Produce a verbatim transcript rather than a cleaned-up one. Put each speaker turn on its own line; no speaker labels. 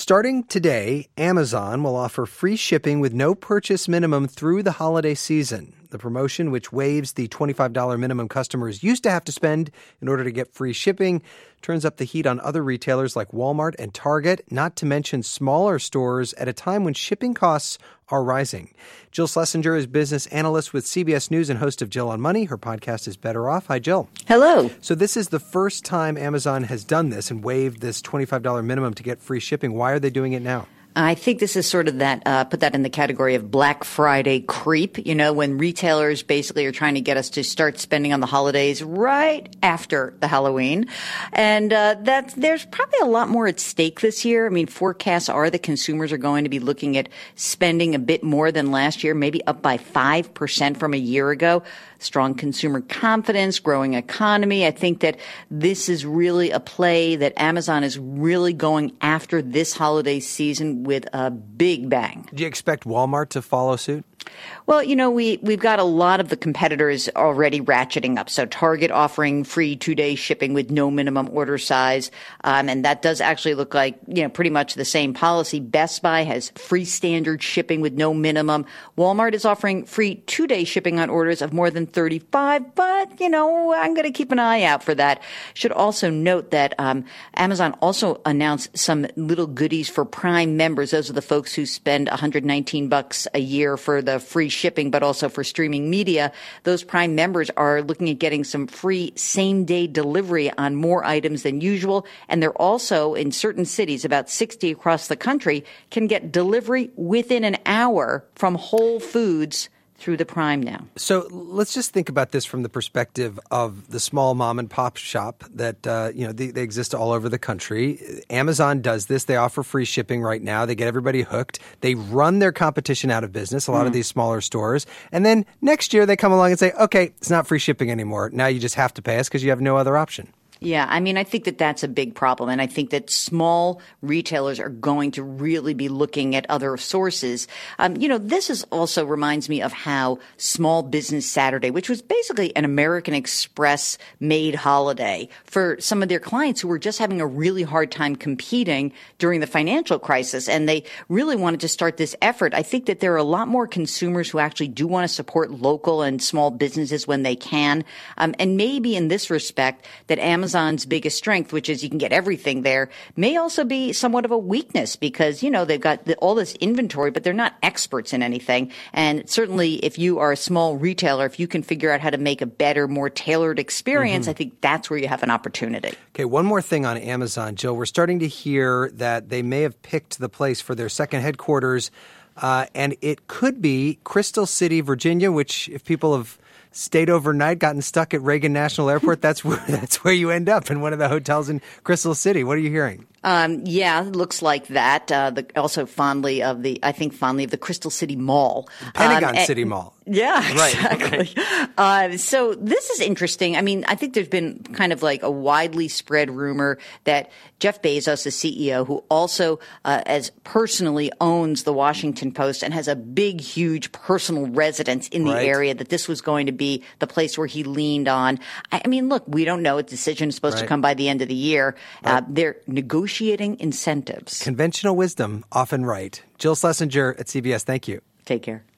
Starting today, Amazon will offer free shipping with no purchase minimum through the holiday season. The promotion, which waives the twenty-five dollars minimum customers used to have to spend in order to get free shipping, turns up the heat on other retailers like Walmart and Target, not to mention smaller stores at a time when shipping costs are rising. Jill Schlesinger is business analyst with C B S News and host of Jill on Money. Her podcast is Better Off. Hi, Jill.
Hello.
So this is the first time Amazon has done this and waived this twenty-five dollars minimum to get free shipping. Why are they doing it now?
I think this is sort of that, uh, put that in the category of Black Friday creep, you know, when retailers basically are trying to get us to start spending on the holidays right after the Halloween. And uh, that's, there's probably a lot more at stake this year. I mean, forecasts are that consumers are going to be looking at spending a bit more than last year, maybe up by five percent from a year ago. Strong consumer confidence, growing economy. I think that this is really a play that Amazon is really going after this holiday season with a big bang.
Do you expect Walmart to follow suit?
Well, you know, we, we've got a lot of the competitors already ratcheting up. So Target offering free two-day shipping with no minimum order size. Um, and that does actually look like, you know, pretty much the same policy. Best Buy has free standard shipping with no minimum. Walmart is offering free two-day shipping on orders of more than thirty-five. But, you know, I'm going to keep an eye out for that. Should also note that um, Amazon also announced some little goodies for Prime members. Those are the folks who spend one hundred nineteen bucks a year for the free shipping, but also for streaming media. Those Prime members are looking at getting some free same-day delivery on more items than usual. And they're also, in certain cities, about sixty across the country, can get delivery within an hour from Whole Foods through the Prime now.
So let's just think about this from the perspective of the small mom and pop shop that, uh, you know, they, they exist all over the country. Amazon does this. They offer free shipping right now. They get everybody hooked. They run their competition out of business, a lot mm. of these smaller stores. And then next year they come along and say, okay, it's not free shipping anymore. Now you just have to pay us because you have no other option.
Yeah, I mean, I think that that's a big problem. And I think that small retailers are going to really be looking at other sources. Um, you know, this is also reminds me of how Small Business Saturday, which was basically an American Express made holiday for some of their clients who were just having a really hard time competing during the financial crisis. And they really wanted to start this effort. I think that there are a lot more consumers who actually do want to support local and small businesses when they can. Um, and maybe in this respect that Amazon Amazon's biggest strength, which is you can get everything there, may also be somewhat of a weakness because, you know, they've got the, all this inventory, but they're not experts in anything. And certainly if you are a small retailer, if you can figure out how to make a better, more tailored experience, mm-hmm. I think that's where you have an opportunity.
Okay, one more thing on Amazon, Jill. We're starting to hear that they may have picked the place for their second headquarters, uh, and it could be Crystal City, Virginia, which if people have stayed overnight, gotten stuck at Reagan National Airport, that's where that's where you end up, in one of the hotels in Crystal City. What are you hearing?
Um, yeah, it looks like that. Uh, the, also fondly of the, I think fondly of the Crystal City Mall.
Pentagon
um,
City
and,
Mall.
Yeah,
right.
exactly. Okay. Uh, so this is interesting. I mean, I think there's been kind of like a widely spread rumor that Jeff Bezos, the C E O, who also uh, as personally owns the Washington Post and has a big, huge personal residence in the
right.
area, that this was going to be the place where he leaned on. I, I mean, look, we don't know. A decision is supposed right. to come by the end of the year. Right. Uh, they're negotiating incentives.
Conventional wisdom, often right. Jill Schlesinger at C B S. Thank you.
Take care.